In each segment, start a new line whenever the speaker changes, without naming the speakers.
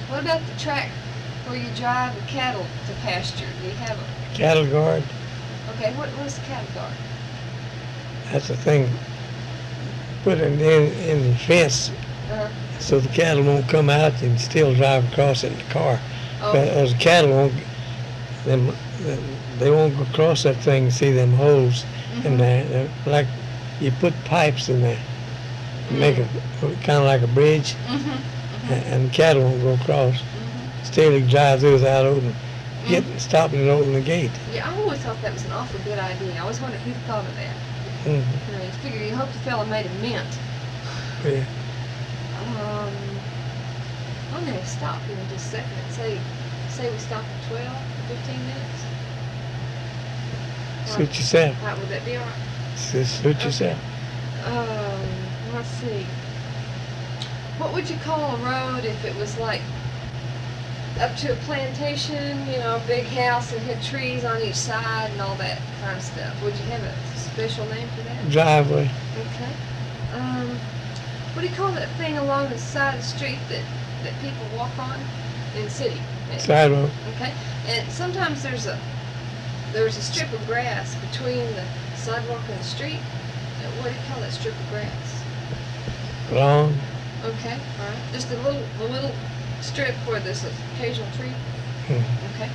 What about the track where you drive the cattle to pasture? Do you have a
Cattle guard,
okay? What is the cattle guard?
that's the thing. Put it in the fence
Uh-huh.
so the cattle won't come out and still drive across it in the car.
Oh,
But as the cattle won't, them, they won't go across that thing and see them holes in there. They're like you put pipes in there, make it kind of like a bridge, and the cattle won't go across. Still, you can drive through without stopping and opening the gate.
Yeah, I always thought that was an awful good idea. I always wondered who thought of that.
Mm-hmm.
You know, you figure you hope the fella made a mint.
Yeah.
I'm going to stop here in just a second and say we stop at 12 or 15 minutes.
Suit yourself.
Right, would that be all right?
Suit yourself.
Let's see. What would you call a road if it was like up to a plantation, you know, a big house and had trees on each side and all that kind of stuff? Would you have a special name for that?
Driveway.
Okay. What do you call that thing along the side of the street that people walk on in the city?
Sidewalk.
Okay. And sometimes there's a strip of grass between the sidewalk and the street. What do you call that strip of grass?
Lawn.
Okay. All right. Just a little strip where there's an occasional tree. Okay.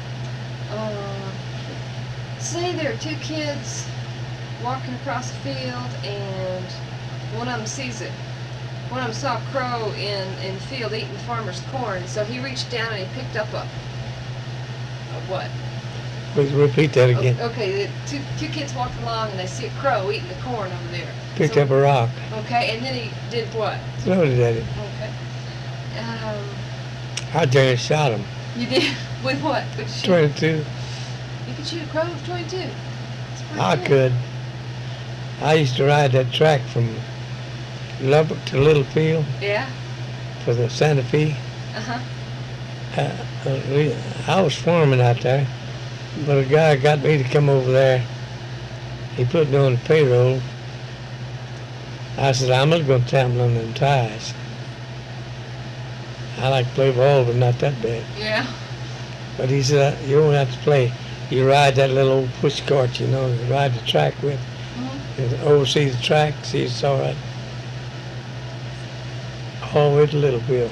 Say there are two kids walking across the field, and one of them sees it. One of them saw a crow in the field eating the farmer's corn, so he reached down and he picked up a what?
Please repeat that again.
Okay, the two kids walked along and they see a crow eating the corn over there.
Picked up a rock.
Okay, and then he did what?
Throw it at it.
Okay.
I turned and shot him.
You did? With what? Would you shoot?
22.
You could shoot a crow with 22? That's pretty
I
good.
could. I used to ride that track from Lubbock to Littlefield
Yeah?
for the Santa Fe.
Uh-huh.
I was farming out there, but a guy got me to come over there. He put me on the payroll. I said, I'm just going to tamble on them ties. I like to play ball, but not that bad.
Yeah.
But he said, you don't have to play. You ride that little old push cart, you know, you ride the track with. And oversee the track, see it's all right. All the way to Littlefield.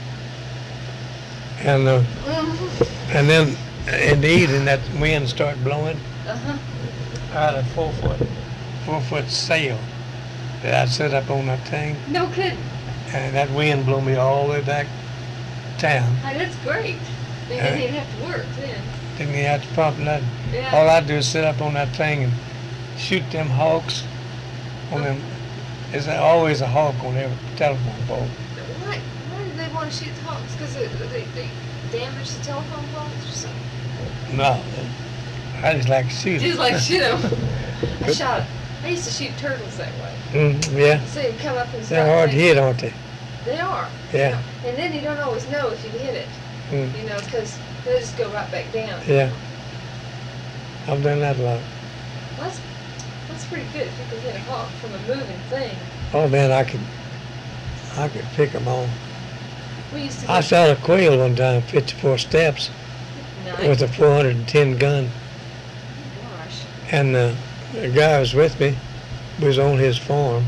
And then in the evening, that wind started blowing.
Uh-huh.
I had a 4-foot sail that I set up on that thing,
No kidding.
and that wind blew me all the way back town.
Hey, that's great. Then you didn't even have to work then.
Didn't even have to pump nothing.
Yeah.
All I'd do is sit up on that thing and shoot them hawks on them. There's always a hawk on every telephone pole.
Why did they want to shoot the hawks? Because they damaged the telephone poles or something?
No, I just like to shoot.
Just like shoot them. I used to shoot turtles that way.
Yeah,
So you come up and start.
they're hard to hit, aren't they?
They are.
Yeah.
And then you don't always know if you hit it, you know, because they'll just go right back down.
Yeah, I've done that a lot.
Well, that's pretty good if you can hit a hawk from a moving thing.
Oh man, I could pick them on.
We used to.
I shot a quail one time, 54 steps,
Nice.
with a 410 gun,
Gosh.
and the guy was with me was on his farm,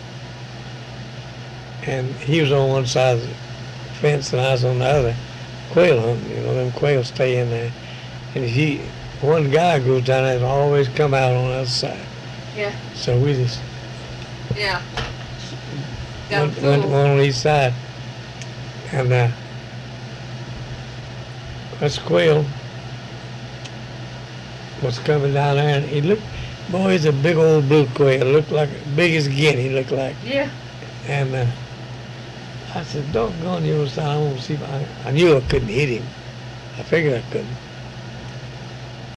and he was on one side of the fence and I was on the other, quail hunting. You know, them quails stay in there, and one guy goes down there and always come out on the other side.
Yeah.
So we just
Yeah.
went one on each side, and this quail was coming down there, and he looked, boy, he's a big old blue quail, looked like, big as a guinea, looked like.
Yeah.
And I said, doggone you, I want to see if I knew I couldn't hit him. I figured I couldn't.